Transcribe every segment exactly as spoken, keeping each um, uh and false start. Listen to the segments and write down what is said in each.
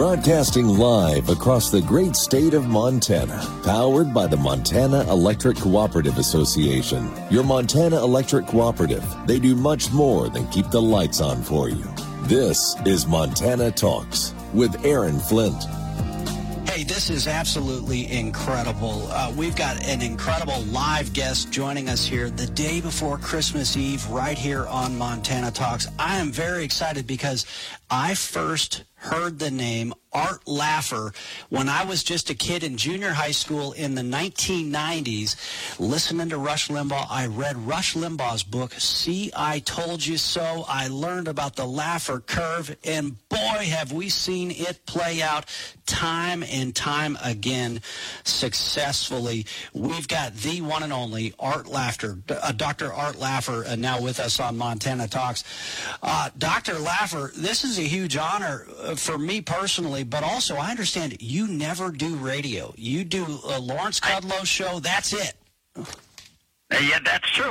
Broadcasting live across the great state of Montana. Powered by the Montana Electric Cooperative Association. Your Montana Electric Cooperative. They do much more than keep the lights on for you. This is Montana Talks with Aaron Flint. Hey, this is absolutely incredible. Uh, we've got an incredible live guest joining us here the day before Christmas Eve right here on Montana Talks. I am very excited because I first heard the name Art Laffer when I was just a kid in junior high school in the nineteen nineties, listening to Rush Limbaugh. I read Rush Limbaugh's book, See, I Told You So. I learned about the Laffer curve, and boy, have we seen it play out time and time again successfully. We've got the one and only Art Laffer, uh, Doctor Art Laffer, uh, now with us on Montana Talks. Uh, Doctor Laffer, this is a huge honor uh, for me personally, but also I understand you never do radio. You do a Lawrence Kudlow show. That's it. Uh, yeah, that's true.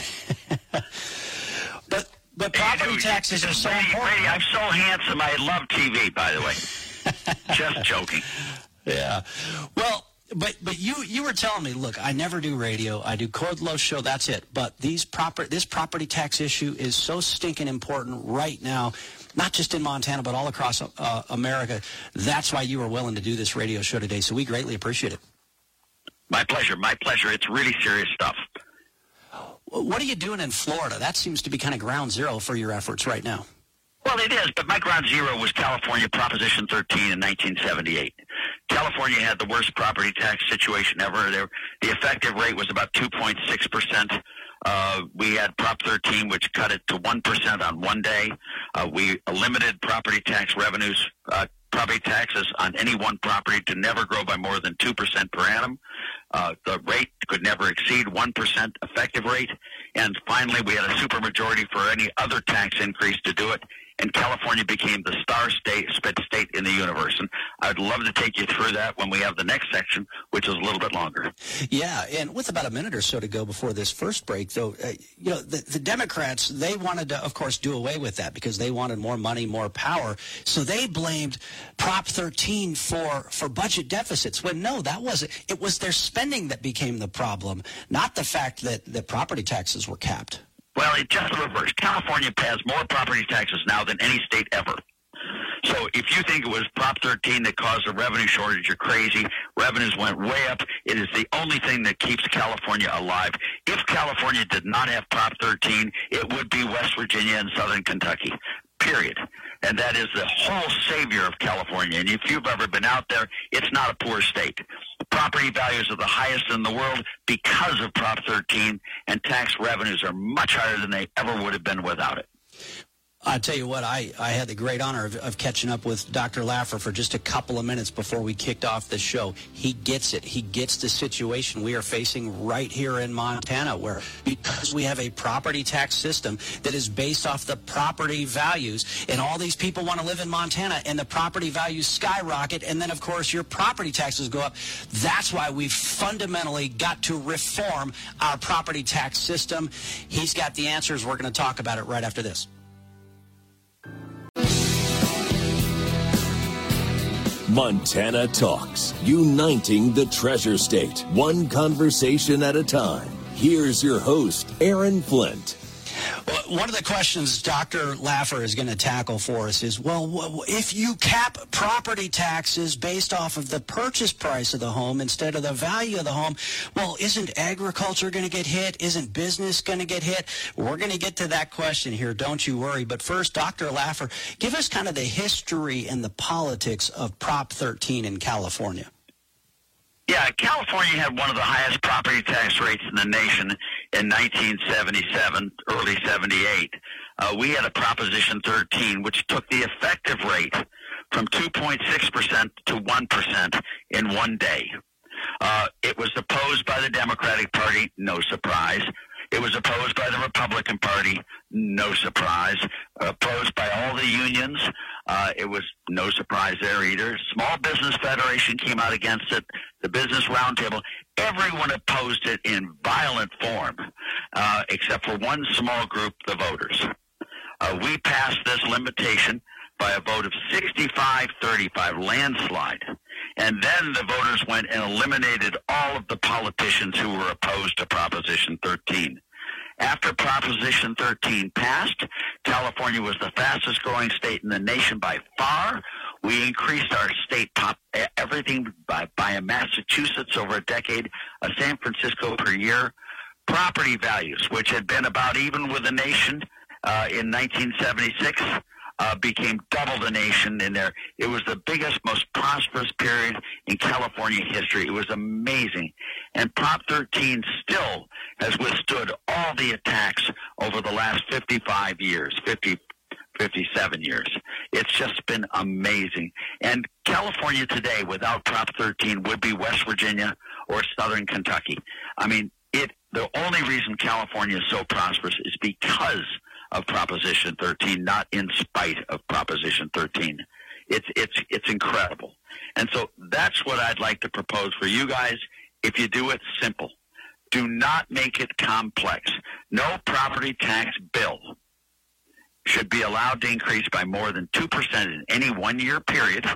but but property taxes are so Brady, important. Brady, I'm so handsome. I love T V, by the way. Just joking. Yeah. Well, but but you you were telling me, look, I never do radio. I do Kudlow show. That's it. But these proper this property tax issue is so stinking important right now. Not just in Montana, but all across uh, America. That's why you were willing to do this radio show today, so we greatly appreciate it. My pleasure, my pleasure. It's really serious stuff. What are you doing in Florida? That seems to be kind of ground zero for your efforts right now. Well, it is, but my ground zero was California Proposition thirteen in nineteen seventy-eight. California had the worst property tax situation ever. There, the effective rate was about two point six percent. Uh, we had Prop thirteen, which cut it to one percent on one day. Uh, we limited property tax revenues, uh, property taxes on any one property to never grow by more than two percent per annum. Uh, the rate could never exceed one percent effective rate. And finally, we had a supermajority for any other tax increase to do it. And California became the star state, spit state in the universe. And I'd love to take you through that when we have the next section, which is a little bit longer. Yeah, and with about a minute or so to go before this first break, though, uh, you know, the, the Democrats, they wanted to, of course, do away with that because they wanted more money, more power. So they blamed Prop thirteen for, for budget deficits, when no, that wasn't. It was their spending that became the problem, not the fact that the property taxes were capped. Well, it's just the reverse. California pays more property taxes now than any state ever. So if you think it was Prop thirteen that caused a revenue shortage, you're crazy. Revenues went way up. It is the only thing that keeps California alive. If California did not have Prop thirteen, it would be West Virginia and Southern Kentucky, period. And that is the whole savior of California. And if you've ever been out there, it's not a poor state. Property values are the highest in the world because of Prop thirteen, and tax revenues are much higher than they ever would have been without it. I tell you what, I, I had the great honor of, of catching up with Doctor Laffer for just a couple of minutes before we kicked off the show. He gets it. He gets the situation we are facing right here in Montana, where because we have a property tax system that is based off the property values, and all these people want to live in Montana, and the property values skyrocket, and then, of course, your property taxes go up. That's why we've fundamentally got to reform our property tax system. He's got the answers. We're going to talk about it right after this. Montana Talks, uniting the Treasure State, one conversation at a time. Here's your host, Aaron Flint. One of the questions Doctor Laffer is going to tackle for us is, well, if you cap property taxes based off of the purchase price of the home instead of the value of the home, well, isn't agriculture going to get hit? Isn't business going to get hit? We're going to get to that question here, don't you worry. But first, Doctor Laffer, give us kind of the history and the politics of Prop thirteen in California. Yeah, California had one of the highest property tax rates in the nation in nineteen seventy-seven, early seventy-eight. Uh, we had a Proposition thirteen, which took the effective rate from two point six percent to one percent in one day. Uh, it was opposed by the Democratic Party, no surprise. It was opposed by the Republican Party, no surprise. Opposed by all the unions, uh, it was no surprise there either. Small Business Federation came out against it. The Business Roundtable, everyone opposed it in violent form, uh, except for one small group, the voters. Uh, we passed this limitation by a vote of sixty-five thirty-five, landslide. And then the voters went and eliminated all of the politicians who were opposed to Proposition thirteen. After Proposition thirteen passed, California was the fastest growing state in the nation by far. We increased our state pop, everything by, by a Massachusetts over a decade, a San Francisco per year. Property values, which had been about even with the nation uh, in nineteen seventy-six, uh, became double the nation in there. It was the biggest, most prosperous period in California history. It was amazing. And Prop thirteen still has withstood all the attacks over the last fifty-five years, fifty, fifty-seven years. It's just been amazing. And California today, without Prop thirteen, would be West Virginia or Southern Kentucky. I mean, it. The only reason California is so prosperous is because of Proposition thirteen, not in spite of Proposition thirteen. It's it's it's incredible. And so that's what I'd like to propose for you guys. If you do it simple, do not make it complex. No property tax bill should be allowed to increase by more than two percent in any one-year period.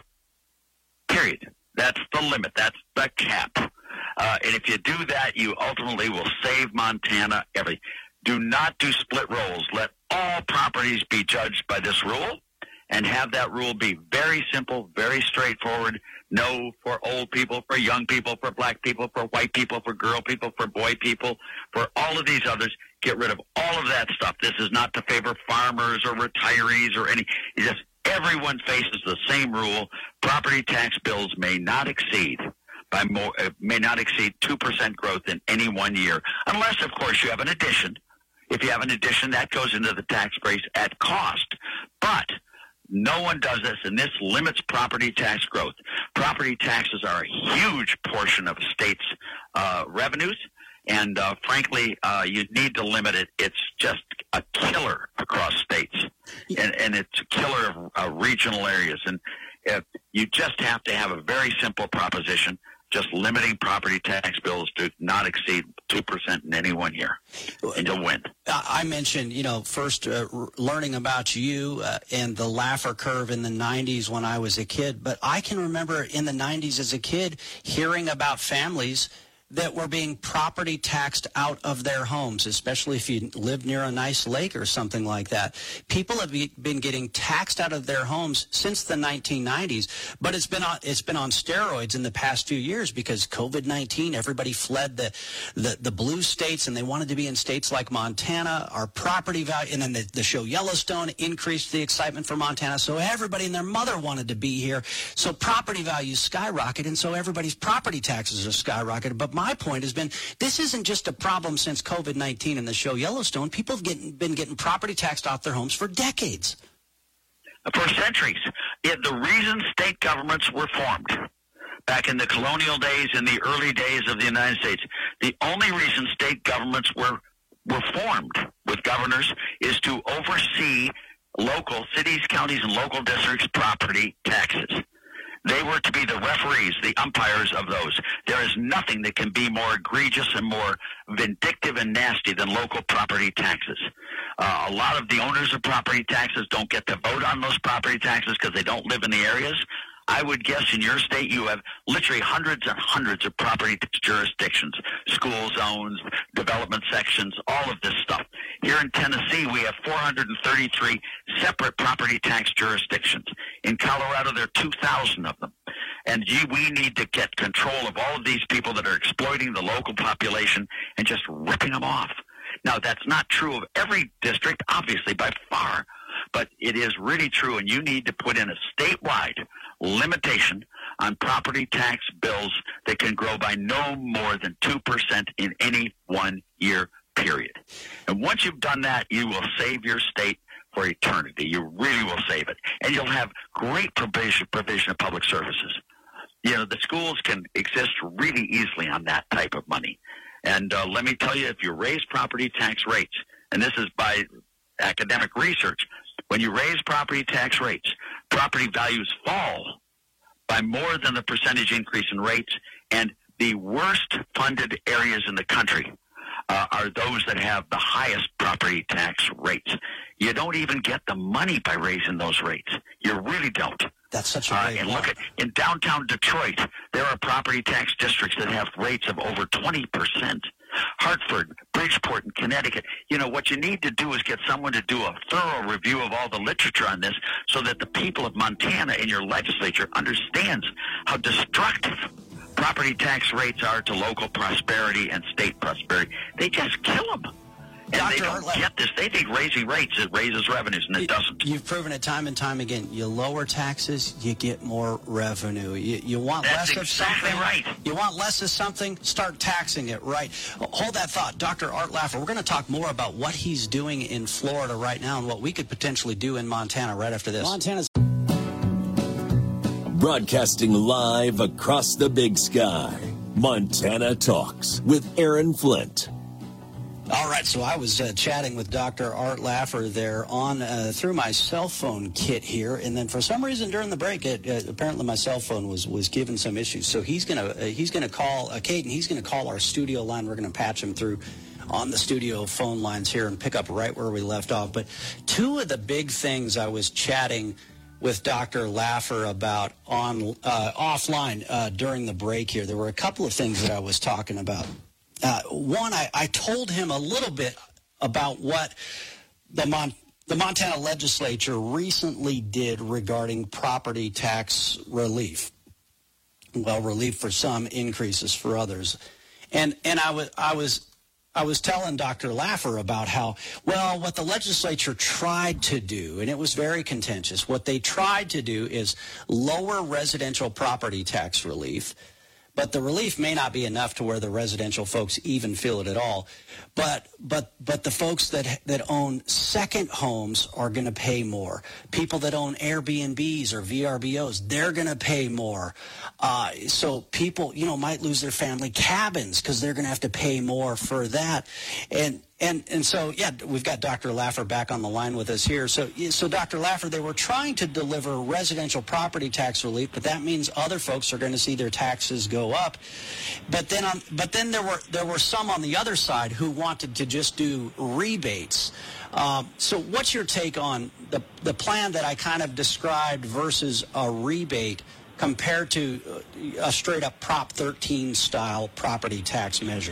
Period. That's the limit. That's the cap. Uh, and if you do that, you ultimately will save Montana every. Do not do split rolls. Let all properties be judged by this rule, and have that rule be very simple, very straightforward. No for old people, for young people, for black people, for white people, for girl people, for boy people, for all of these others. Get rid of all of that stuff. This is not to favor farmers or retirees or any. It's just everyone faces the same rule. Property tax bills may not exceed by more, uh, may not exceed two percent growth in any one year, unless, of course, you have an addition. If you have an addition, that goes into the tax base at cost. But no one does this, and this limits property tax growth. Property taxes are a huge portion of a state's uh, revenues, and uh, frankly, uh, you need to limit it. It's just a killer across states, and, and it's a killer of uh, regional areas. And uh, you just have to have a very simple proposition, just limiting property tax bills to not exceed two percent in any one year, and you'll win. I mentioned, you know, first uh, learning about you uh, and the Laffer curve in the nineties when I was a kid, but I can remember in the nineties as a kid hearing about families that were being property taxed out of their homes, especially if you live near a nice lake or something like that. People have be, been getting taxed out of their homes since the nineteen nineties, but it's been on, it's been on steroids in the past few years because COVID nineteen, everybody fled the, the, the blue states and they wanted to be in states like Montana. Our property value, and then the, the show Yellowstone increased the excitement for Montana, so everybody and their mother wanted to be here. So property values skyrocketed, and so everybody's property taxes are skyrocketed. But my point has been, this isn't just a problem since COVID nineteen and the show Yellowstone. People have getting, been getting property taxed off their homes for decades. For centuries. It, the reason state governments were formed back in the colonial days, in the early days of the United States, the only reason state governments were, were formed with governors is to oversee local cities, counties, and local districts' property taxes. They were to be the referees, the umpires of those. There is nothing that can be more egregious and more vindictive and nasty than local property taxes. Uh, a lot of the owners of property taxes don't get to vote on those property taxes because they don't live in the areas. I would guess in your state you have literally hundreds and hundreds of property tax jurisdictions, school zones, development sections, all of this stuff. Here in Tennessee, we have four hundred thirty-three separate property tax jurisdictions. In Colorado, there are two thousand of them. And gee, we need to get control of all of these people that are exploiting the local population and just ripping them off. Now, that's not true of every district, obviously, by far, but it is really true, and you need to put in a statewide limitation on property tax bills that can grow by no more than two percent in any one year period. And once you've done that, you will save your state for eternity. You really will save it. And you'll have great provision, provision of public services. You know, the schools can exist really easily on that type of money. And uh, let me tell you, if you raise property tax rates, and this is by academic research, when you raise property tax rates, property values fall by more than the percentage increase in rates, and the worst funded areas in the country uh, are those that have the highest property tax rates. You don't even get the money by raising those rates. You really don't. That's such a uh, great And point. look at, in downtown Detroit, there are property tax districts that have rates of over twenty percent. Hartford, Bridgeport, and Connecticut. You know, what you need to do is get someone to do a thorough review of all the literature on this so that the people of Montana in your legislature understands how destructive property tax rates are to local prosperity and state prosperity. They just kill them. And Doctor they don't Hartley, get this. They think raising rates, it raises revenues, and it, it doesn't. You've proven it time and time again. You lower taxes, you get more revenue. You, you want That's less exactly of something. right. You want less of something, start taxing it, right? Hold that thought. Doctor Art Laffer, we're going to talk more about what he's doing in Florida right now and what we could potentially do in Montana right after this. Montana's Broadcasting live across the big sky. Montana Talks with Aaron Flint. All right, so I was uh, chatting with Doctor Art Laffer there on uh, through my cell phone kit here, and then for some reason during the break, it, uh, apparently my cell phone was was giving some issues. So he's gonna uh, he's gonna call uh, Caden. He's gonna call our studio line. We're gonna patch him through on the studio phone lines here and pick up right where we left off. But two of the big things I was chatting with Doctor Laffer about on uh, offline uh, during the break here, there were a couple of things that I was talking about. Uh, one, I, I told him a little bit about what the Mon- the Montana legislature recently did regarding property tax relief. Well, relief for some, increases for others, and and I was I was I was telling Doctor Laffer about how, well, what the legislature tried to do, and it was very contentious. What they tried to do is lower residential property tax relief. But the relief may not be enough to where the residential folks even feel it at all. But but but the folks that that own second homes are going to pay more. People that own Airbnbs or V R B Os, they're going to pay more. Uh, so people, you know, might lose their family cabins because they're going to have to pay more for that. And and and so, yeah, we've got Doctor Laffer back on the line with us here. So, so Doctor Laffer, they were trying to deliver residential property tax relief, but that means other folks are going to see their taxes go up. But then, on, but then there were there were some on the other side who wanted to just do rebates. Um, so, what's your take on the the plan that I kind of described versus a rebate compared to a straight up Prop thirteen style property tax measure?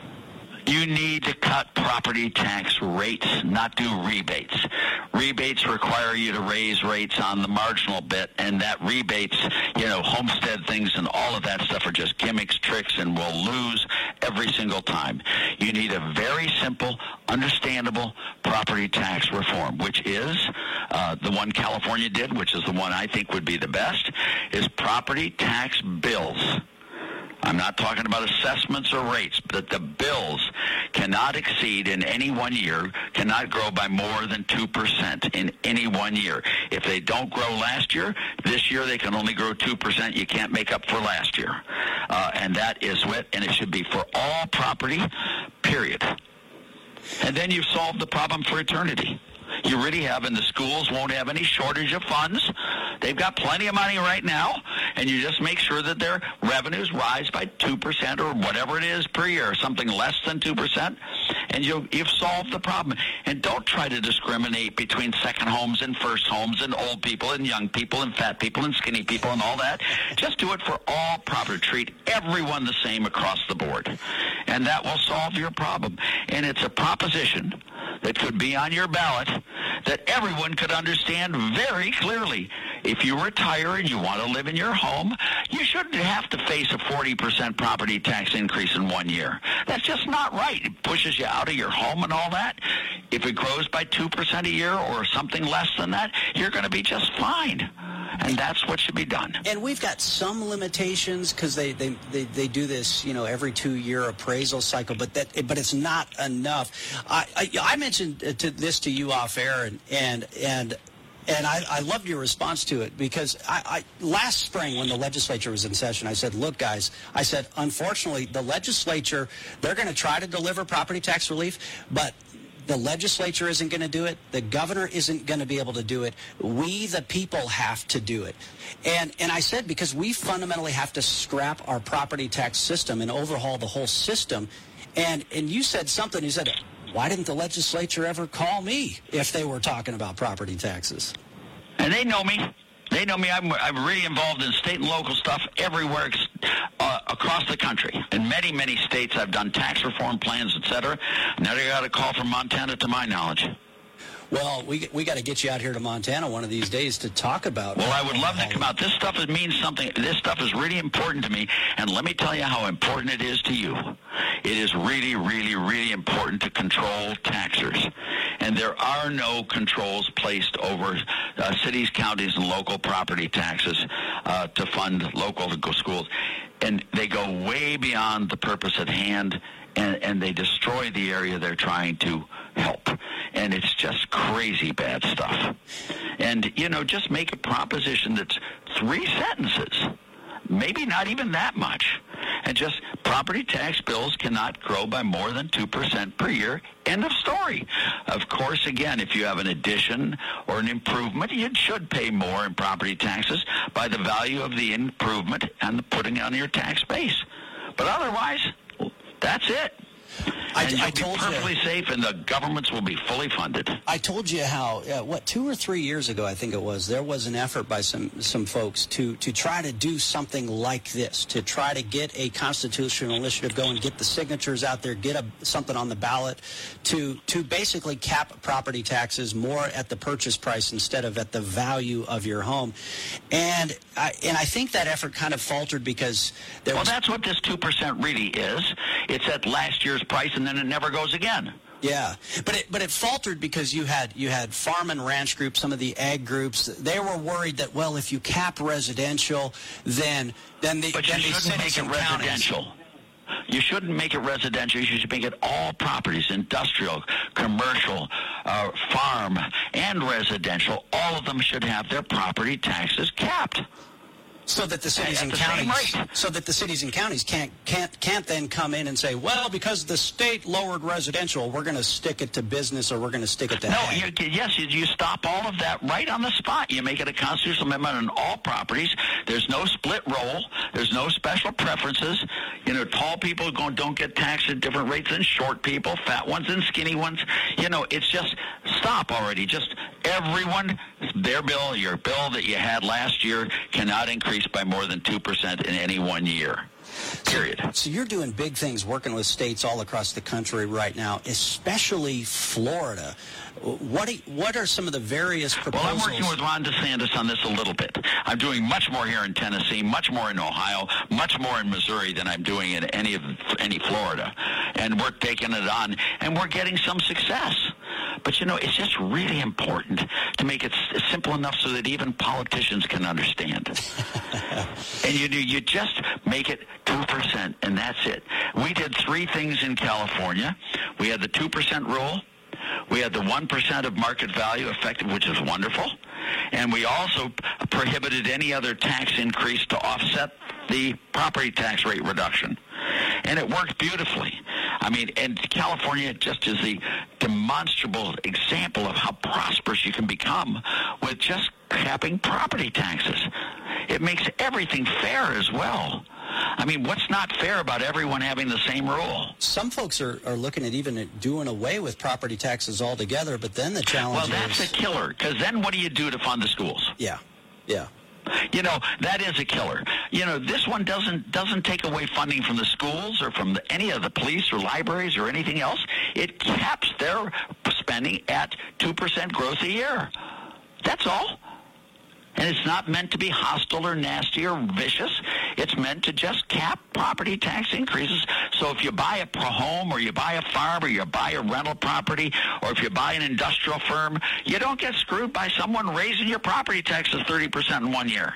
You need to cut property tax rates, not do rebates. Rebates require you to raise rates on the marginal bit, and that rebates, you know, homestead things and all of that stuff are just gimmicks, tricks, and we'll lose every single time. You need a very simple, understandable property tax reform, which is uh, the one California did, which is the one I think would be the best, is property tax bills. I'm not talking about assessments or rates, but the bills cannot exceed in any one year, cannot grow by more than two percent in any one year. If they don't grow last year, this year they can only grow two percent. You can't make up for last year. Uh, and that is what, and it should be for all property, period. And then you've solved the problem for eternity. You really have, and the schools won't have any shortage of funds. They've got plenty of money right now, and you just make sure that their revenues rise by two percent or whatever it is per year, something less than two percent, and you, you've solved the problem. And don't try to discriminate between second homes and first homes and old people and young people and fat people and skinny people and all that. Just do it for all property. Treat everyone the same across the board, and that will solve your problem. And it's a proposition that could be on your ballot that everyone could understand very clearly. If you retire and you want to live in your home, you shouldn't have to face a forty percent property tax increase in one year. That's just not right. It pushes you out of your home and all that. If it grows by two percent a year or something less than that, you're going to be just fine. And that's what should be done. And we've got some limitations because they, they, they, they do this, you know, every two-year appraisal cycle, but that but it's not enough. I I, I mentioned to this to you off air, and and and, and I, I loved your response to it because I, I last spring when the legislature was in session, I said, look, guys, I said, unfortunately, the legislature, they're going to try to deliver property tax relief, but the legislature isn't going to do it. The governor isn't going to be able to do it. We, the people, have to do it. And and I said, because we fundamentally have to scrap our property tax system and overhaul the whole system. And and you said something. You said, why didn't the legislature ever call me if they were talking about property taxes? And they know me. They know me. I'm, I'm really involved in state and local stuff everywhere uh, across the country. In many, many states, I've done tax reform plans, et cetera. Never got a call from Montana, to my knowledge. Well, we we got to get you out here to Montana one of these days to talk about. Well, I would love to come out. This stuff is, means something. This stuff is really important to me, and let me tell you how important it is to you. It is really, really, really important to control taxers, and there are no controls placed over uh, cities, counties, and local property taxes uh, to fund local schools, and they go way beyond the purpose at hand, and, and they destroy the area they're trying to help. And it's just crazy bad stuff. And, you know, just make a proposition that's three sentences, maybe not even that much, and just property tax bills cannot grow by more than two percent per year. End of story. Of course, again, if you have an addition or an improvement, you should pay more in property taxes by the value of the improvement and the putting on your tax base. But otherwise, that's it. I, and you'll I told be perfectly you, safe, and the governments will be fully funded. I told you how, uh, what, two or three years ago, I think it was, there was an effort by some, some folks to, to try to do something like this, to try to get a constitutional initiative going, get the signatures out there, get a, something on the ballot to, to basically cap property taxes more at the purchase price instead of at the value of your home. And I, and I think that effort kind of faltered because there well, was... Well, that's what this two percent really is. It's at last year's price, and then it never goes again. Yeah, but it but it faltered because you had you had farm and ranch groups, some of the ag groups. They were worried that, well, if you cap residential, then then the but then you the shouldn't make it residential. Counties. You shouldn't make it residential. You should make it all properties, industrial, commercial, uh, farm, and residential. All of them should have their property taxes capped. So that the cities and the counties, so that the cities and counties can't can't can't then come in and say, well, because the state lowered residential, we're going to stick it to business, or we're going to stick it to. No, ag. you, yes, you, you stop all of that right on the spot. You make it a constitutional amendment on all properties. There's no split roll. There's no special preferences. You know, tall people don't don't get taxed at different rates than short people, fat ones and skinny ones. You know, it's just stop already. Just everyone, their bill, your bill that you had last year cannot increase by more than two percent in any one year, period. So, so you're doing big things working with states all across the country right now, especially Florida. What do, what are some of the various proposals? Well, I'm working with Ron DeSantis on this a little bit. I'm doing much more here in Tennessee, much more in Ohio, much more in Missouri than I'm doing in any of any Florida. And we're taking it on, and we're getting some success. But, you know, it's just really important to make it s- simple enough so that even politicians can understand. And you do, you just make it two percent, and that's it. We did three things in California. We had the two percent rule. We had the one percent of market value effective, which is wonderful. And we also prohibited any other tax increase to offset the property tax rate reduction. And it worked beautifully. I mean, and California just is the demonstrable example of how prosperous you can become with just capping property taxes. It makes everything fair as well. I mean, what's not fair about everyone having the same rule? Some folks are, are looking at even at doing away with property taxes altogether, but then the challenge is... Well, that's is, a killer, because then what do you do to fund the schools? Yeah, yeah. You know, that is a killer. You know, this one doesn't doesn't take away funding from the schools or from the, any of the police or libraries or anything else. It caps their spending at two percent growth a year. That's all. And it's not meant to be hostile or nasty or vicious. It's meant to just cap property tax increases. So if you buy a home or you buy a farm or you buy a rental property or if you buy an industrial firm, you don't get screwed by someone raising your property taxes thirty percent in one year.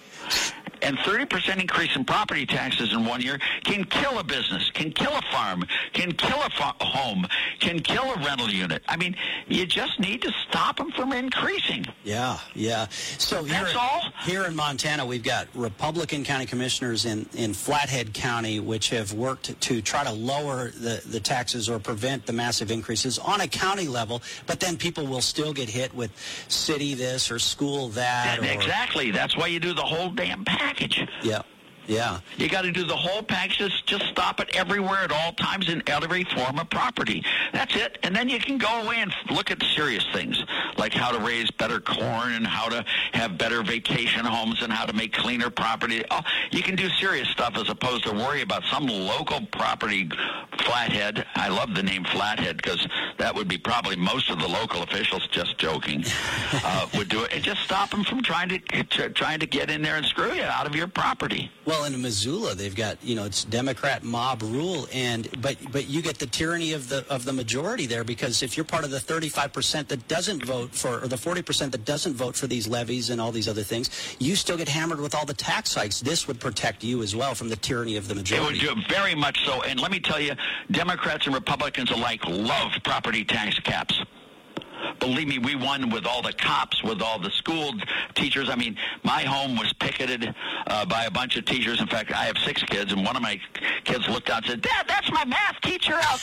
And thirty percent increase in property taxes in one year can kill a business, can kill a farm, can kill a fa- home, can kill a rental unit. I mean, you just need to stop them from increasing. Yeah, yeah. So here, That's all? Here in Montana, we've got Republican county commissioners in, in Flathead County, which have worked to try to lower the, the taxes or prevent the massive increases on a county level, but then people will still get hit with city this or school that. And or, exactly. That's why you do the whole damn package. Yeah. Yeah. You got to do the whole package. Just stop it everywhere at all times in every form of property. That's it. And then you can go away and look at serious things like how to raise better corn and how to have better vacation homes and how to make cleaner property. Oh, you can do serious stuff as opposed to worry about some local property flathead. I love the name flathead because that would be probably most of the local officials, just joking, uh, would do it. And just stop them from trying to, to trying to get in there and screw you out of your property. Well, in Missoula, they've got, you know, it's Democrat mob rule, and but but you get the tyranny of the of the majority there, because if you're part of the thirty-five percent that doesn't vote for, or the forty percent that doesn't vote for these levies and all these other things, you still get hammered with all the tax hikes. This would protect you as well from the tyranny of the majority. It would do very much so. And let me tell you, Democrats and Republicans alike love property tax caps. Believe me, we won with all the cops, with all the school teachers. I mean, my home was picketed uh, by a bunch of teachers. In fact, I have six kids, and one of my kids looked out and said, "Dad, that's my math teacher out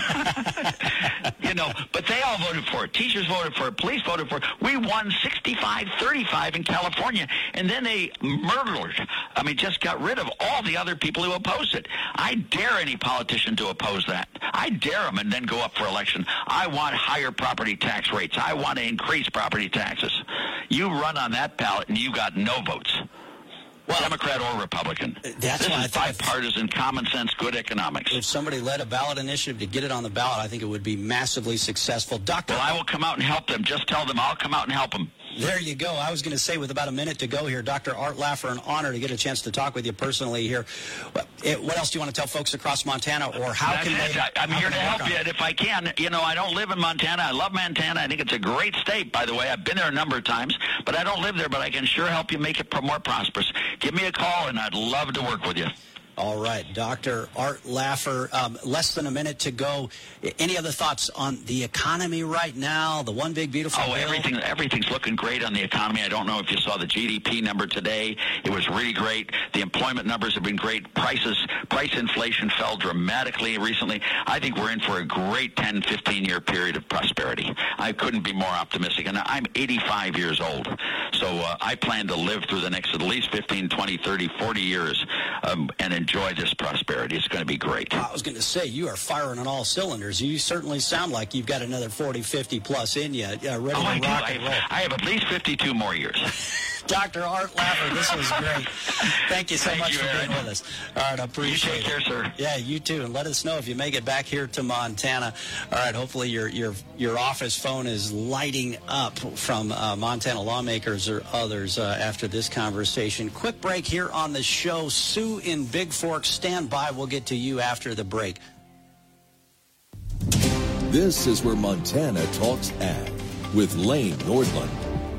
there." You know, but they all voted for it. Teachers voted for it. Police voted for it. We won sixty-five thirty-five in California, and then they murdered, I mean, just got rid of all the other people who opposed it. I dare any politician to oppose that. I dare them and then go up for election. I want higher property tax rates. I want to increase property taxes. You run on that ballot and you got no votes. Well, Democrat or Republican. That's this why is I bipartisan, common sense, good economics. If somebody led a ballot initiative to get it on the ballot, I think it would be massively successful. Doctor Well, I will come out and help them. Just tell them I'll come out and help them. There you go. I was going to say, with about a minute to go here, Doctor Art Laffer, an honor to get a chance to talk with you personally here. What else do you want to tell folks across Montana, or how That's can it. they? I'm here to help you, it? and if I can. You know, I don't live in Montana. I love Montana. I think it's a great state, by the way. I've been there a number of times, but I don't live there, but I can sure help you make it more prosperous. Give me a call, and I'd love to work with you. All right, Doctor Art Laffer, um, less than a minute to go. Any other thoughts on the economy right now, the one big beautiful Oh, bill? everything, everything's looking great on the economy. I don't know if you saw the G D P number today. It was really great. The employment numbers have been great. Prices, price inflation fell dramatically recently. I think we're in for a great ten, fifteen-year period of prosperity. I couldn't be more optimistic. And I'm eighty-five years old, so uh, I plan to live through the next at least fifteen, twenty, thirty, forty years um, and enjoy this prosperity. It's going to be great. I was going to say, you are firing on all cylinders. You certainly sound like you've got another forty, fifty plus in you, uh, ready oh, to I rock do. I and roll. have, I have at least fifty-two more years. Doctor Art Laffer, this was great. Thank you so Thank much you, for Aaron. being with us. All right, I appreciate it. You take care, sir. Yeah, you too. And let us know if you make it back here to Montana. All right, hopefully your your your office phone is lighting up from uh, Montana lawmakers or others uh, after this conversation. Quick break here on the show. Sue in Big Fork, stand by. We'll get to you after the break. This is where Montana Talks Ag with Lane Nordlund.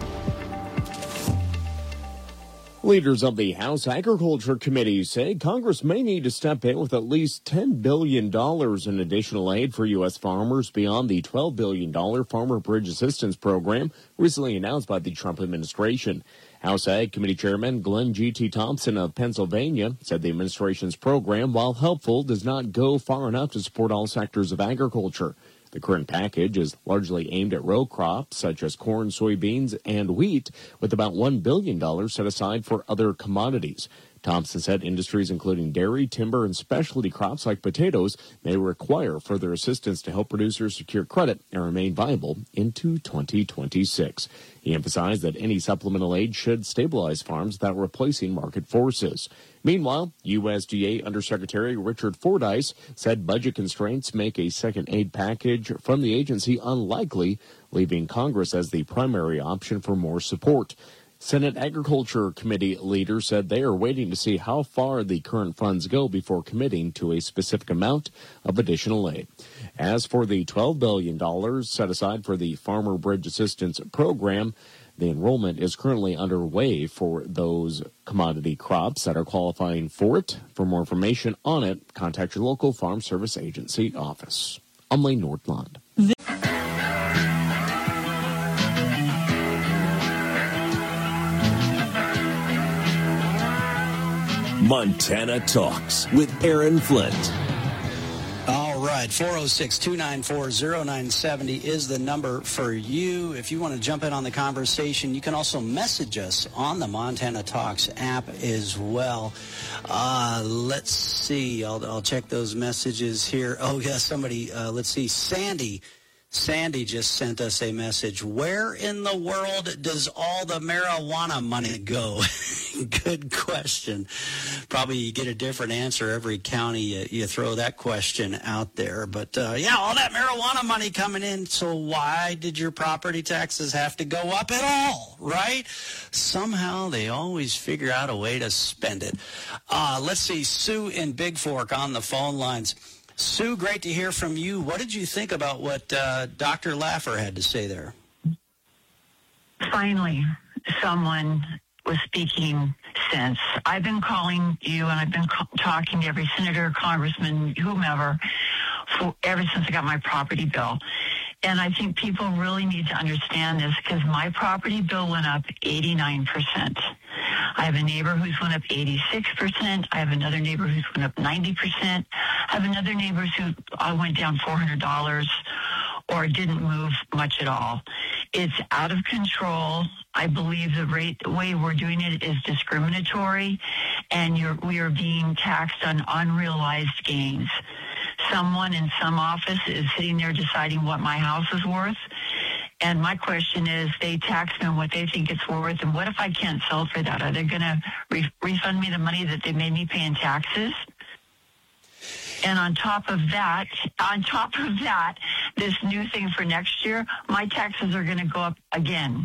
Leaders of the House Agriculture Committee say Congress may need to step in with at least ten billion dollars in additional aid for U S farmers beyond the twelve billion dollars Farmer Bridge Assistance Program recently announced by the Trump administration. House Ag Committee Chairman Glenn G T. Thompson of Pennsylvania said the administration's program, while helpful, does not go far enough to support all sectors of agriculture. The current package is largely aimed at row crops such as corn, soybeans, and wheat, with about one billion dollars set aside for other commodities. Thompson said industries including dairy, timber, and specialty crops like potatoes may require further assistance to help producers secure credit and remain viable into twenty twenty-six. He emphasized that any supplemental aid should stabilize farms without replacing market forces. Meanwhile, U S D A Undersecretary Richard Fordyce said budget constraints make a second aid package from the agency unlikely, leaving Congress as the primary option for more support. Senate Agriculture Committee leaders said they are waiting to see how far the current funds go before committing to a specific amount of additional aid. As for the twelve billion dollars set aside for the Farmer Bridge Assistance Program, the enrollment is currently underway for those commodity crops that are qualifying for it. For more information on it, contact your local Farm Service Agency office. I'm Lane Nordlund. Montana Talks with Aaron Flint. All right. right, four oh six, two nine four, oh nine seven oh is the number for you. If you want to jump in on the conversation, you can also message us on the Montana Talks app as well. Uh, let's see. I'll, I'll check those messages here. Oh, yeah, somebody, uh, let's see. Sandy. Sandy just sent us a message. Where in the world does all the marijuana money go? Good question. Probably you get a different answer every county you, you throw that question out there. But, uh, yeah, all that marijuana money coming in. So why did your property taxes have to go up at all, right? Somehow they always figure out a way to spend it. Uh, let's see. Sue in Big Fork on the phone lines. Sue, great to hear from you. What did you think about what uh, Doctor Laffer had to say there? Finally, someone was speaking sense. I've been calling you, and I've been co- talking to every senator, congressman, whomever, for, ever since I got my property bill. And I think people really need to understand this because my property bill went up eighty-nine percent. I have a neighbor who's went up eighty-six percent. I have another neighbor who's went up ninety percent. I have another neighbor who I went down four hundred dollars or didn't move much at all. It's out of control. I believe the rate, the way we're doing it is discriminatory, and you're, we are being taxed on unrealized gains. Someone in some office is sitting there deciding what my house is worth. And my question is, they tax me on what they think it's worth. And what if I can't sell for that? Are they going to re- refund me the money that they made me pay in taxes? And on top of that, on top of that, this new thing for next year, my taxes are going to go up again.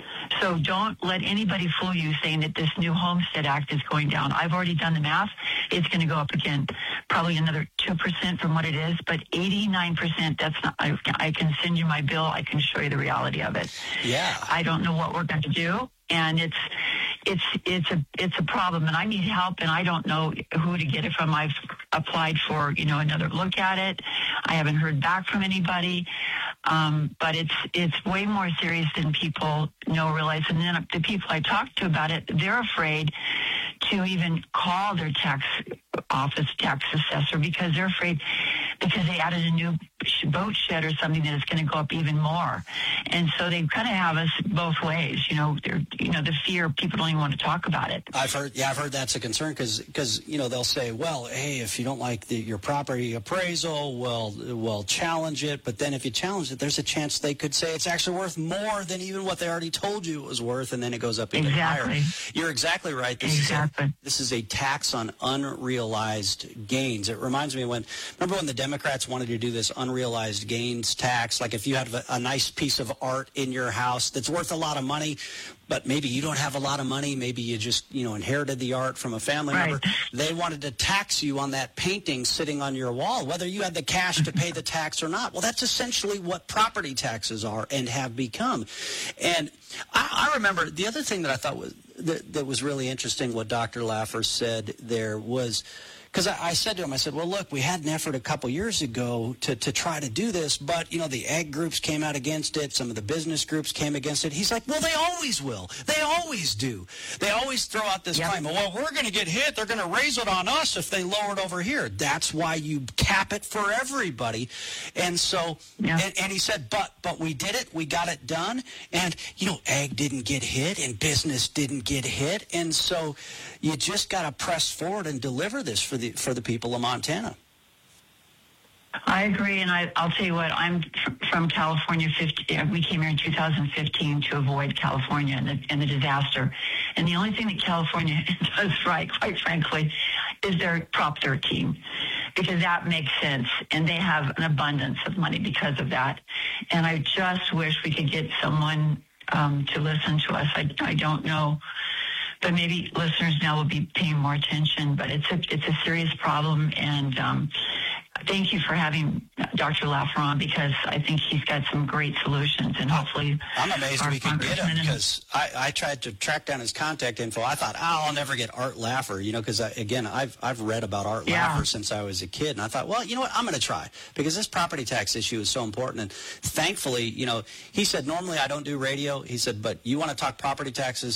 So don't let anybody fool you saying that this new Homestead Act is going down. I've already done the math. It's going to go up again, probably another two percent from what it is, but eighty-nine percent, that's not, I, I can send you my bill. I can show you the reality of it. Yeah. I don't know what we're going to do. And it's, it's, it's a, it's a problem, and I need help, and I don't know who to get it from. I've applied for, you know, another look at it. I haven't heard back from anybody. Um, but it's, it's way more serious than people know, realize. And then the people I talk to about it, they're afraid to even call their tax office tax assessor because they're afraid because they added a new boat shed or something that it's going to go up even more. And so they kind of have us both ways, you know, they're, you know, the fear, people don't even want to talk about it. I've heard, yeah, I've heard that's a concern because, because, you know, they'll say, well, hey, if you don't like the, your property appraisal, well, well, challenge it. But then if you challenge it, there's a chance they could say it's actually worth more than even what they already told you it was worth. And then it goes up even exactly. higher. You're exactly right. This exactly. Is a, this is a tax on unrealized gains. It reminds me when, remember when the Democrats wanted to do this unrealized gains tax? Like if you have a, a nice piece of art in your house that's worth a lot of money, but maybe you don't have a lot of money. Maybe you just, you know, inherited the art from a family right. member. They wanted to tax you on that painting sitting on your wall, whether you had the cash to pay the tax or not. Well, that's essentially what property taxes are and have become. And I, I remember the other thing that I thought was that, that was really interesting, what Doctor Laffer said there was, because I, I said to him, I said, well, look, we had an effort a couple years ago to, to try to do this, but, you know, the ag groups came out against it. Some of the business groups came against it. He's like, well, they always will. They always do. They always throw out this yep. claim, well, we're going to get hit. They're going to raise it on us if they lower it over here. That's why you cap it for everybody. And so, yeah. and, and he said, but, but we did it. We got it done. And, you know, ag didn't get hit and business didn't get hit. And so you just got to press forward and deliver this for the for the people of Montana. I agree, and I, I'll tell you what, I'm from California. fifty, we came here in two thousand fifteen to avoid California and the, and the disaster. And the only thing that California does right, quite frankly, is their Prop thirteen, because that makes sense, and they have an abundance of money because of that. And I just wish we could get someone um, to listen to us. I, I don't know. But maybe listeners now will be paying more attention. But it's a it's a serious problem, and um, thank you for having Doctor Laffer on, because I think he's got some great solutions, and hopefully I'm amazed we can get him, because I, I tried to track down his contact info. I thought, oh, I'll never get Art Laffer, you know, because again, I've I've read about Art yeah. Laffer since I was a kid, and I thought, well, you know what, I'm going to try, because this property tax issue is so important. And thankfully, you know, he said normally I don't do radio. He said, but you want to talk property taxes,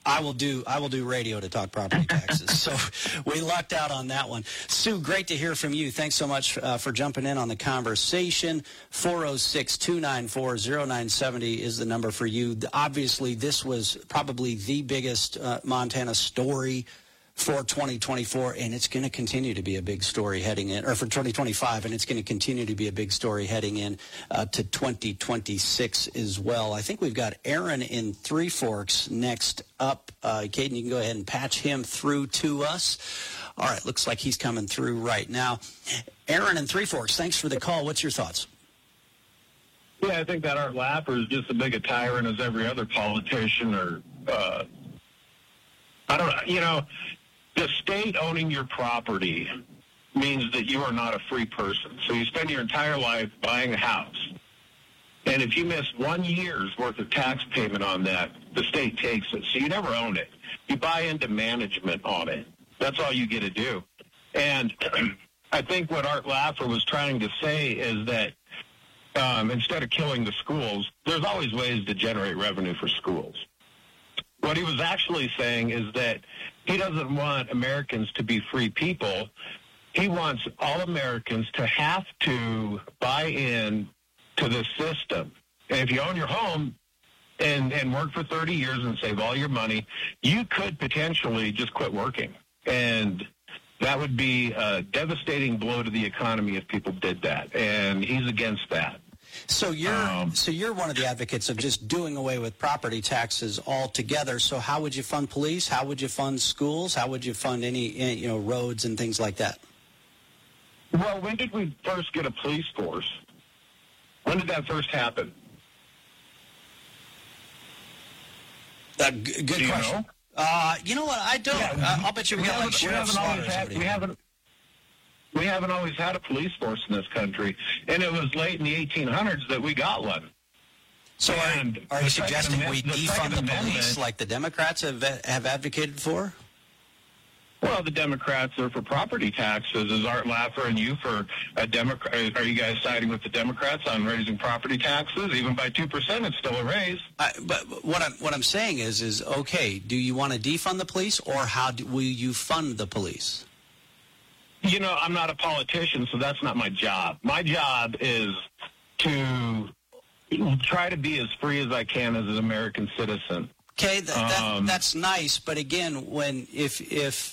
I will do I will do radio to talk property taxes. So we lucked out on that one. Sue, great to hear from you. Thanks so much uh, for jumping in on the conversation. four oh six, two nine four, oh nine seven oh is the number for you. Obviously, this was probably the biggest uh, Montana story for twenty twenty-four, and it's going to continue to be a big story heading in, or for twenty twenty-five, and it's going to continue to be a big story heading in uh, to twenty twenty-six as well. I think we've got Aaron in Three Forks next up. Uh, Caden, you can go ahead and patch him through to us. All right, looks like he's coming through right now. Aaron in Three Forks, thanks for the call. What's your thoughts? Yeah, I think that Art Laffer is just as big a tyrant as every other politician, or uh, I don't know, you know, the state owning your property means that you are not a free person. So you spend your entire life buying a house. And if you miss one year's worth of tax payment on that, the state takes it. So you never own it. You buy into management on it. That's all you get to do. And I think what Art Laffer was trying to say is that um, instead of killing the schools, there's always ways to generate revenue for schools. What he was actually saying is that he doesn't want Americans to be free people. He wants all Americans to have to buy in to the system. And if you own your home and, and work for thirty years and save all your money, you could potentially just quit working. And that would be a devastating blow to the economy if people did that. And he's against that. So you're um, so you're one of the advocates of just doing away with property taxes altogether. So how would you fund police? How would you fund schools? How would you fund any, you know, roads and things like that? Well, when did we first get a police force? When did that first happen? Uh, g- good Do you question. know? Uh, you know what? I don't. Yeah, uh, I'll bet you we, we got like haven't, we sheriff's haven't always squatters. had, we haven't we haven't always had a police force in this country, and it was late in the eighteen hundreds that we got one. So are, And are you the suggesting Second we Amendment- the defund Second the Amendment- police like the Democrats have have advocated for? Well, the Democrats are for property taxes. Is Art Laffer and you for a Democrat? Are you guys siding with the Democrats on raising property taxes? Even by two percent, it's still a raise. I, but what I'm what I'm saying is is okay. Do you want to defund the police, or how do, will you fund the police? You know, I'm not a politician, so that's not my job. My job is to try to be as free as I can as an American citizen. Okay, that, that, Um, that's nice, but again, when if if.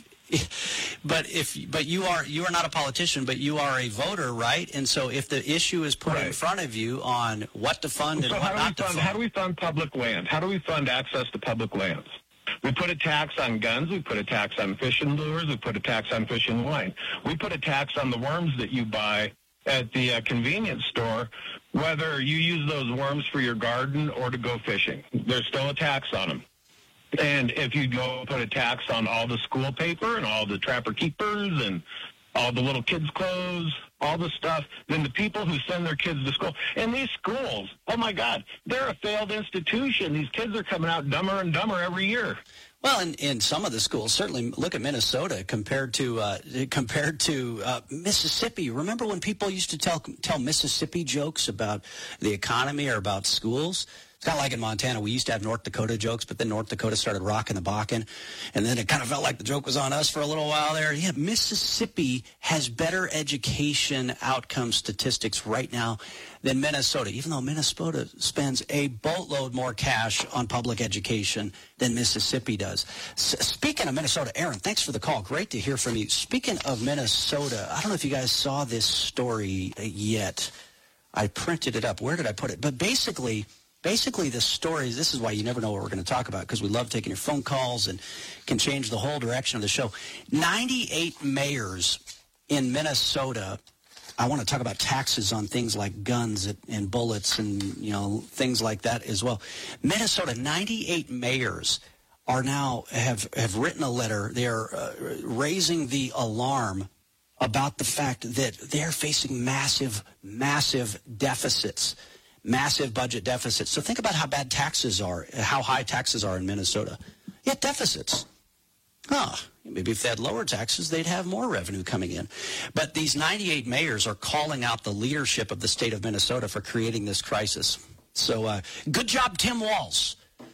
But if but you are you are not a politician, but you are a voter, right? And so if the issue is put Right. in front of you on what to fund and So what how do, we not to fund, fund, how do we fund public land? How do we fund access to public lands? We put a tax on guns. We put a tax on fishing lures. We put a tax on fishing line. We put a tax on the worms that you buy at the uh, convenience store, whether you use those worms for your garden or to go fishing. There's still a tax on them. And if you go put a tax on all the school paper and all the Trapper Keepers and all the little kids' clothes, all the stuff, then the people who send their kids to school, and these schools, oh my God, they're a failed institution. These kids are coming out dumber and dumber every year. well, in, in some of the schools, certainly look at Minnesota compared to uh, compared to uh, Mississippi. Remember when people used to tell tell Mississippi jokes about the economy or about schools? It's kind of like in Montana. We used to have North Dakota jokes, but then North Dakota started rocking the Bakken, and then it kind of felt like the joke was on us for a little while there. Yeah, Mississippi has better education outcome statistics right now than Minnesota, even though Minnesota spends a boatload more cash on public education than Mississippi does. S- speaking of Minnesota, Aaron, thanks for the call. Great to hear from you. Speaking of Minnesota, I don't know if you guys saw this story yet. I printed it up. Where did I put it? But basically... Basically, the story, this is why you never know what we're going to talk about, because we love taking your phone calls and can change the whole direction of the show. ninety-eight mayors in Minnesota, I want to talk about taxes on things like guns and bullets and, you know, things like that as well. Minnesota, ninety-eight mayors are now, have, have written a letter. They're uh, raising the alarm about the fact that they're facing massive, massive deficits. Massive budget deficits. So think about how bad taxes are, how high taxes are in Minnesota. Yeah, deficits. Huh. Maybe if they had lower taxes, they'd have more revenue coming in. But these ninety-eight mayors are calling out the leadership of the state of Minnesota for creating this crisis. So uh, good job, Tim Walz.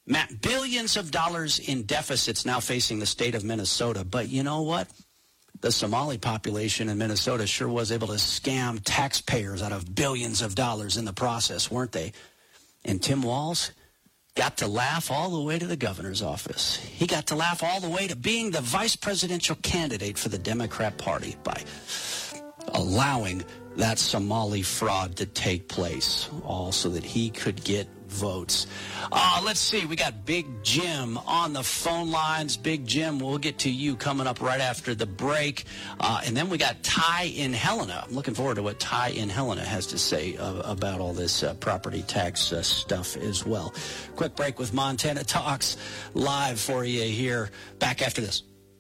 Billions of dollars in deficits now facing the state of Minnesota. But you know what? The Somali population in Minnesota sure was able to scam taxpayers out of billions of dollars in the process, weren't they? And Tim Walz got to laugh all the way to the governor's office. He got to laugh all the way to being the vice presidential candidate for the Democrat Party by allowing that Somali fraud to take place, all so that he could get votes. Uh, let's see. We got Big Jim on the phone lines. Big Jim, we'll get to you coming up right after the break. Uh, and then we got Ty in Helena. I'm looking forward to what Ty in Helena has to say uh, about all this uh, property tax uh, stuff as well. Quick break with Montana Talks live for you here. Back after this.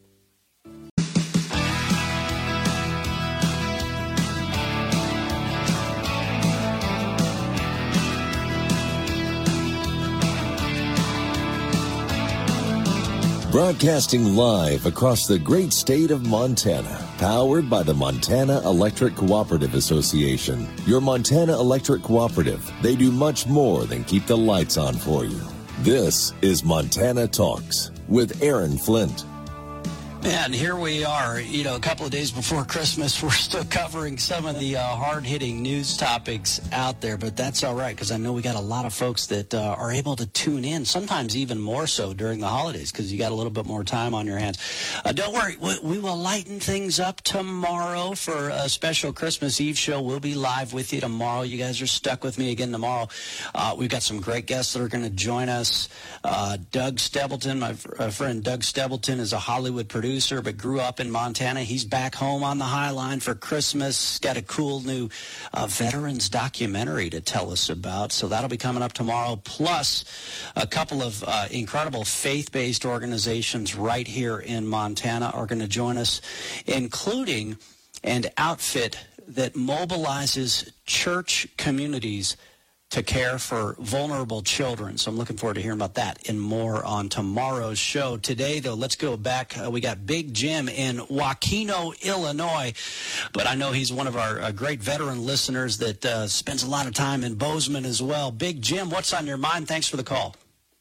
Broadcasting live across the great state of Montana, powered by the Montana Electric Cooperative Association. Your Montana Electric Cooperative, they do much more than keep the lights on for you. This is Montana Talks with Aaron Flint. And here we are, you know, a couple of days before Christmas. We're still covering some of the uh, hard-hitting news topics out there, but that's all right because I know we got a lot of folks that uh, are able to tune in, sometimes even more so during the holidays because you got a little bit more time on your hands. Uh, don't worry, we, we will lighten things up tomorrow for a special Christmas Eve show. We'll be live with you tomorrow. You guys are stuck with me again tomorrow. Uh, we've got some great guests that are going to join us. Uh, Doug Stebleton, my f- uh, friend Doug Stebleton is a Hollywood producer, but grew up in Montana. He's back home on the High Line for Christmas. Got a cool new uh, veterans documentary to tell us about. So that'll be coming up tomorrow. Plus a couple of uh, incredible faith-based organizations right here in Montana are going to join us, including an outfit that mobilizes church communities to care for vulnerable children. So I'm looking forward to hearing about that and more on tomorrow's show. Today, though, let's go back. Uh, we got Big Jim in Wakeno, Illinois. But I know he's one of our uh, great veteran listeners that uh, spends a lot of time in Bozeman as well. Big Jim, what's on your mind? Thanks for the call.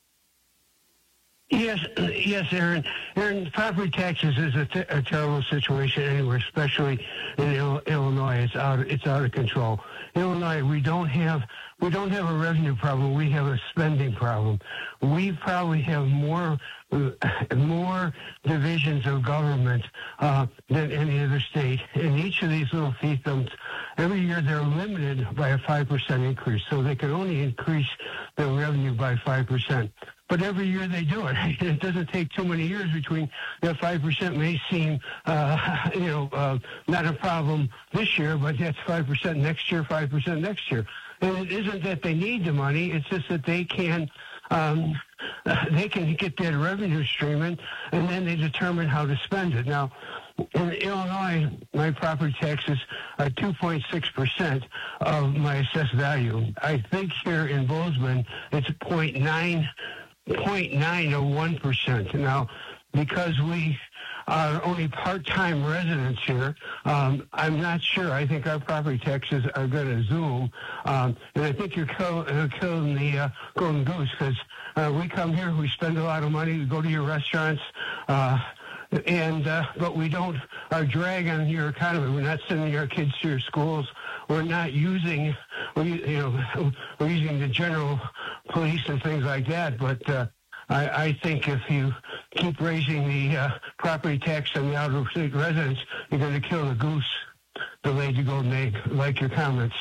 Yes, yes, Aaron. Aaron, property taxes is a, t- a terrible situation anywhere, especially in Il- Illinois. It's out. It's out of control. Illinois, we don't have we don't have a revenue problem. We have a spending problem. We probably have more uh, more divisions of government uh, than any other state. And each of these little fiefdoms, every year they're limited by a five percent increase, so they can only increase their revenue by five percent. But every year they do it. It doesn't take too many years between that five percent may seem, uh, you know, uh, not a problem this year, but that's five percent next year, five percent next year. And it isn't that they need the money. It's just that they can, um, they can get that revenue stream in, and then they determine how to spend it. Now, in Illinois, my property taxes are two point six percent of my assessed value. I think here in Bozeman, it's zero point nine zero point nine or one percent. Now, because we are only part-time residents here, um, I'm not sure. I think our property taxes are going to zoom. Um, and I think you're kill, uh, killing the uh, golden goose because uh, we come here, we spend a lot of money, we go to your restaurants, uh, and uh, but we don't are drag on your economy. We're not sending our kids to your schools. We're not using, you know, we're using the general police and things like that. But uh, I, I think if you keep raising the uh, property tax on the outer state residents, you're going to kill the goose, the lady golden egg, like your comments.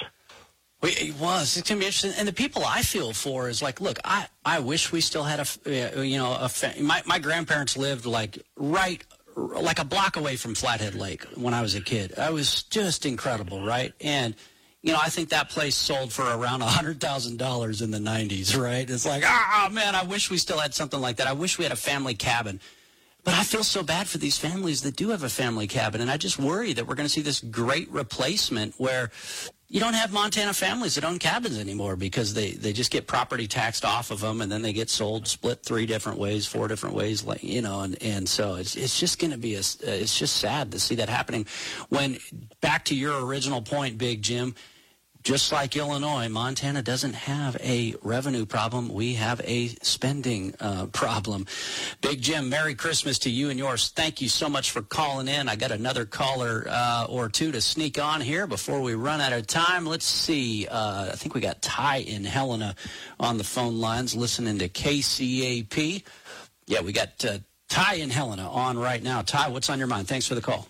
It was. It's going to be interesting. And the people I feel for is like, look, I, I wish we still had a, uh, you know, a fa- my, my grandparents lived like right, like a block away from Flathead Lake when I was a kid. It was just incredible, right? And, you know, I think that place sold for around one hundred thousand dollars in the nineties, right? It's like, ah, oh, man, I wish we still had something like that. I wish we had a family cabin. But I feel so bad for these families that do have a family cabin, and I just worry that we're going to see this great replacement where you don't have Montana families that own cabins anymore because they, they just get property taxed off of them, and then they get sold, split three different ways, four different ways, like you know, and, and so it's it's just going to be a, it's just sad to see that happening. When back to your original point, Big Jim, just like Illinois, Montana doesn't have a revenue problem. We have a spending uh, problem. Big Jim, Merry Christmas to you and yours. Thank you so much for calling in. I got another caller uh, or two to sneak on here before we run out of time. Let's see. Uh, I think we got Ty in Helena on the phone lines listening to K C A P. Yeah, we got uh, Ty in Helena on right now. Ty, what's on your mind? Thanks for the call.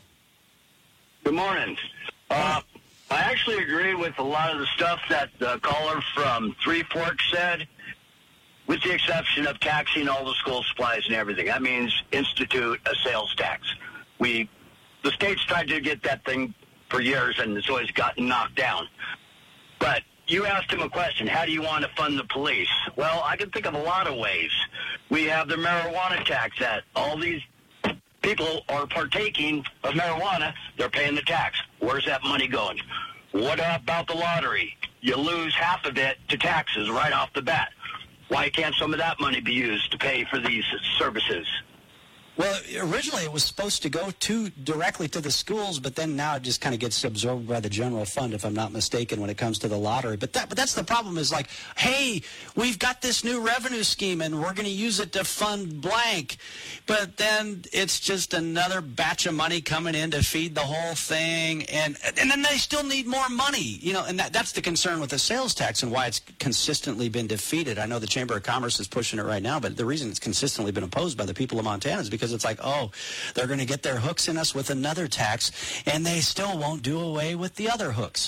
Good morning. Uh, I actually agree with a lot of the stuff that the caller from Three Forks said, with the exception of taxing all the school supplies and everything. That means institute a sales tax. We, the state's tried to get that thing for years, and it's always gotten knocked down. But you asked him a question, how do you want to fund the police? Well, I can think of a lot of ways. We have the marijuana tax that all these people are partaking of marijuana, they're paying the tax. Where's that money going? What about the lottery? You lose half of it to taxes right off the bat. Why can't some of that money be used to pay for these services? Well, originally it was supposed to go to directly to the schools, but then now it just kind of gets absorbed by the general fund, if I'm not mistaken, when it comes to the lottery. But that, but that's the problem is like, hey, we've got this new revenue scheme and we're going to use it to fund blank. But then it's just another batch of money coming in to feed the whole thing. And and then they still need more money, you know, and that, that's the concern with the sales tax and why it's consistently been defeated. I know the Chamber of Commerce is pushing it right now, but the reason it's consistently been opposed by the people of Montana is because because it's like, oh, they're going to get their hooks in us with another tax, and they still won't do away with the other hooks.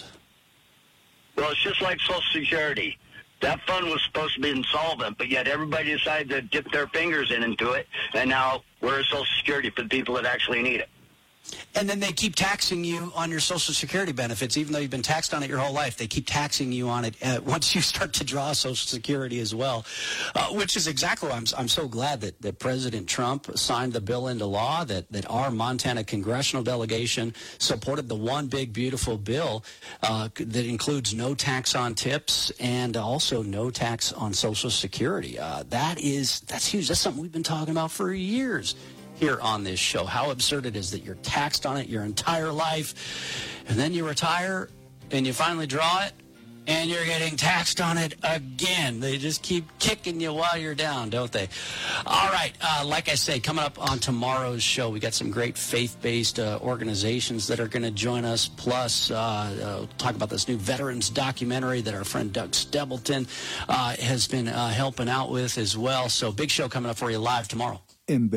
Well, it's just like Social Security. That fund was supposed to be insolvent, but yet everybody decided to dip their fingers in into it, and now where's Social Security for the people that actually need it? And then they keep taxing you on your Social Security benefits, even though you've been taxed on it your whole life. They keep taxing you on it uh, once you start to draw Social Security as well, uh, which is exactly why I'm, I'm so glad that, that President Trump signed the bill into law, that, that our Montana congressional delegation supported the one big, beautiful bill uh, that includes no tax on tips and also no tax on Social Security. Uh, that is, that's huge. That's something we've been talking about for years here on this show. How absurd it is that you're taxed on it your entire life, and then you retire, and you finally draw it, and you're getting taxed on it again. They just keep kicking you while you're down, don't they? All right, uh, like I say, coming up on tomorrow's show, we got some great faith-based uh, organizations that are going to join us, plus uh, uh, talk about this new veterans documentary that our friend Doug Stebleton uh, has been uh, helping out with as well. So big show coming up for you live tomorrow.